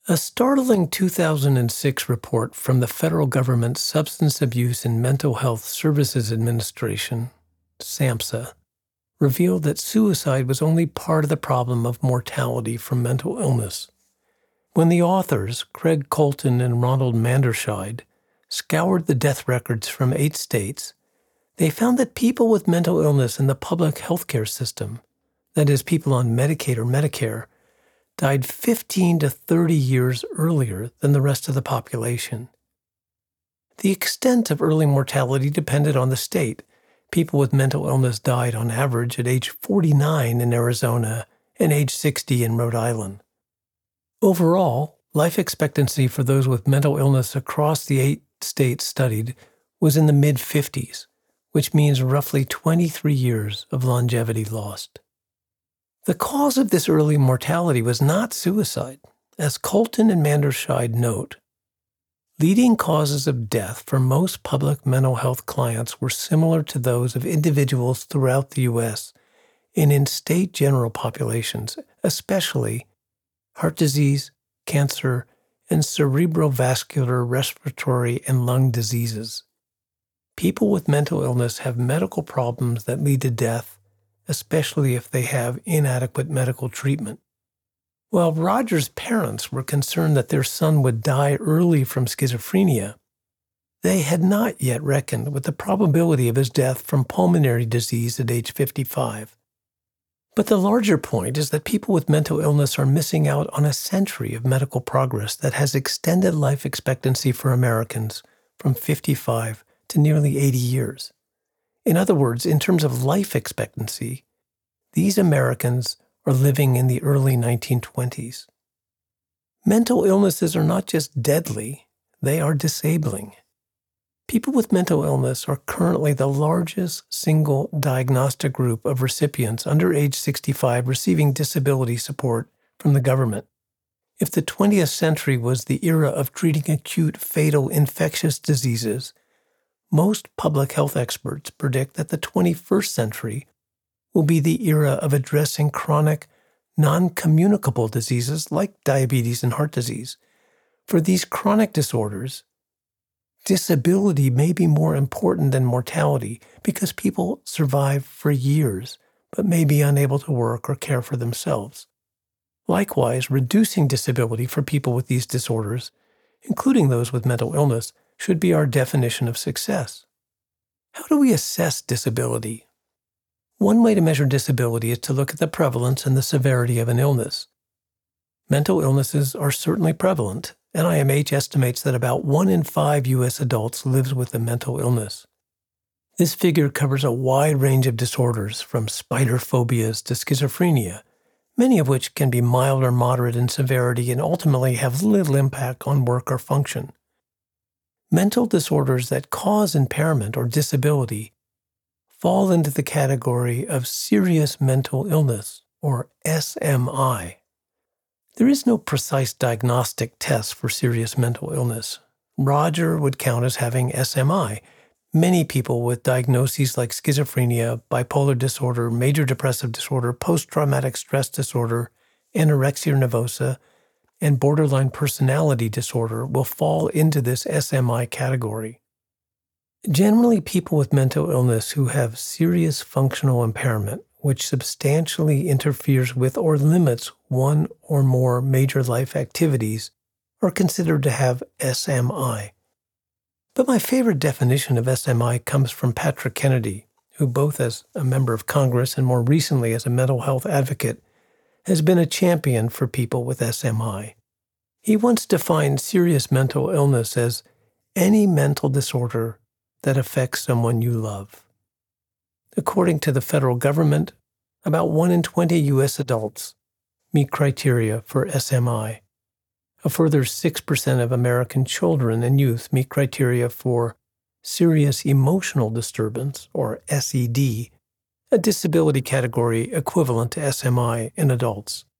A startling 2006 report from the federal government's Substance Abuse and Mental Health Services Administration, SAMHSA, revealed that suicide was only part of the problem of mortality from mental illness. When the authors, Craig Colton and Ronald Manderscheid, scoured the death records from 8 states, they found that people with mental illness in the public healthcare system, that is, people on Medicaid or Medicare, died 15 to 30 years earlier than the rest of the population. The extent of early mortality depended on the state. People with mental illness died on average at age 49 in Arizona and age 60 in Rhode Island. Overall, life expectancy for those with mental illness across the 8 states studied was in the mid-50s, which means roughly 23 years of longevity lost. The cause of this early mortality was not suicide. As Colton and Manderscheid note, leading causes of death for most public mental health clients were similar to those of individuals throughout the U.S. and in state general populations, especially heart disease, cancer, and cerebrovascular, respiratory, and lung diseases. People with mental illness have medical problems that lead to death, especially if they have inadequate medical treatment. While Roger's parents were concerned that their son would die early from schizophrenia, they had not yet reckoned with the probability of his death from pulmonary disease at age 55. But the larger point is that people with mental illness are missing out on a century of medical progress that has extended life expectancy for Americans from 55 to nearly 80 years. In other words, in terms of life expectancy, these Americans are living in the early 1920s. Mental illnesses are not just deadly, they are disabling. People with mental illness are currently the largest single diagnostic group of recipients under age 65 receiving disability support from the government. If the 20th century was the era of treating acute, fatal, infectious diseases, most public health experts predict that the 21st century will be the era of addressing chronic, non-communicable diseases like diabetes and heart disease. For these chronic disorders, disability may be more important than mortality because people survive for years but may be unable to work or care for themselves. Likewise, reducing disability for people with these disorders, including those with mental illness, should be our definition of success. How do we assess disability? One way to measure disability is to look at the prevalence and the severity of an illness. Mental illnesses are certainly prevalent. NIMH estimates that about 1 in 5 U.S. adults lives with a mental illness. This figure covers a wide range of disorders, from spider phobias to schizophrenia, many of which can be mild or moderate in severity and ultimately have little impact on work or function. Mental disorders that cause impairment or disability fall into the category of serious mental illness, or SMI. There is no precise diagnostic test for serious mental illness. Roger would count as having SMI. Many people with diagnoses like schizophrenia, bipolar disorder, major depressive disorder, post-traumatic stress disorder, anorexia nervosa, and borderline personality disorder will fall into this SMI category. Generally, people with mental illness who have serious functional impairment, which substantially interferes with or limits one or more major life activities, are considered to have SMI. But my favorite definition of SMI comes from Patrick Kennedy, who both as a member of Congress and more recently as a mental health advocate has been a champion for people with SMI. He once defined serious mental illness as any mental disorder that affects someone you love. According to the federal government, about 1 in 20 U.S. adults meet criteria for SMI. A further 6% of American children and youth meet criteria for serious emotional disturbance, or SED, a disability category equivalent to SMI in adults.